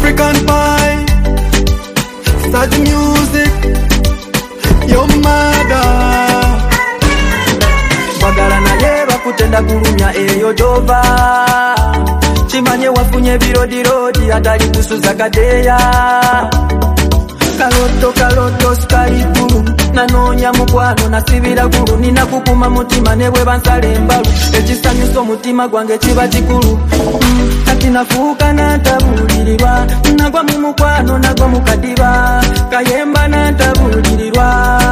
African pie. Start the music. Your mother. Bagala na yeba kutenda kulumya eyo jova. Chimanye wafunye birodi atali kusuza kadeya. Kaloto skariku nanonya mukwano nasibira gulu nina kukuma mutima newe bansale embalu ekisanyuso mutima gwange kiba kikulu kati nafuuka natabulirwa nagwa mu mukwano nagwa mu kadiba kayemba natabulirwa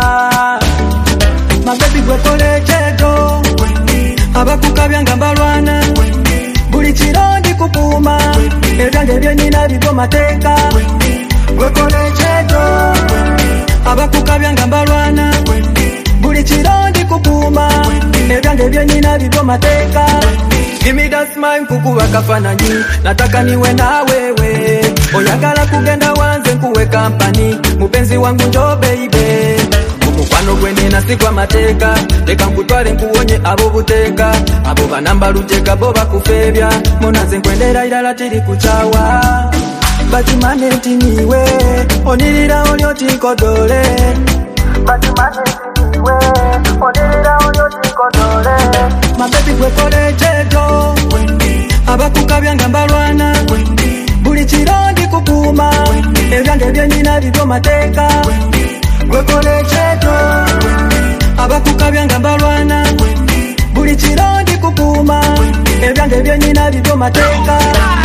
mabebi gwekole cheto abakukabyanga mbalwana buli kirondi kukuma ebyange byenina bibyo mateeka gwekole cheto abakukabyanga mbalwana buli kirondi kukuma ebyange byenina bibyo mateeka. Give me that smile kukuwa kafananyi nataka niwe na wewe oyagala kugenda wanze nkuwe kampani mupenzi wangu njo baby mukwano gwe nina sikwa mateeka leka nkutwale nkuwonye abo buteeka abo banamba luteka bo bakufebya munaze nkwendera irala tiri kuchawa batimane ntiniwe onirira olyoti nkodole batimane ntiniwe onirira olyoti nkodole mabebi gwekole cheto abakukabyanga mbalwana buli kirondi kukuma ebyange byenina bibyo mateeka gwekole cheto abakukabyanga mbalwana buli kirondi kukuma ebyange byenina bibyo mateeka.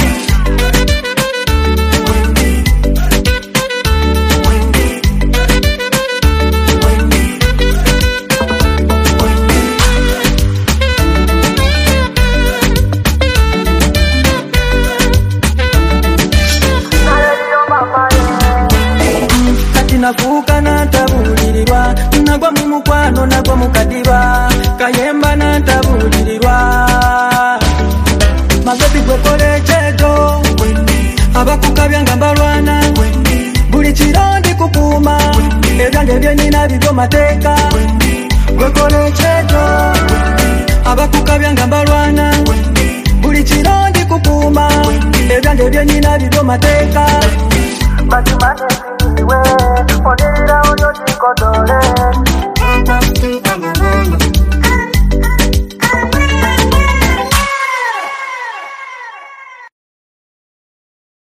Nafuuka natabulirwa nagwa mu mukwano nagwa mu kadiba kayemba natabulirwa mabebi gwekole cheto abakukabyanga mbalwana buli kirondi kukuma ebyange byenina bibyo mateeka gwekole cheto abakukabyanga mbalwana buli kirondi kukuma ebyange byenina bibyo mateeka batimane ntiniwe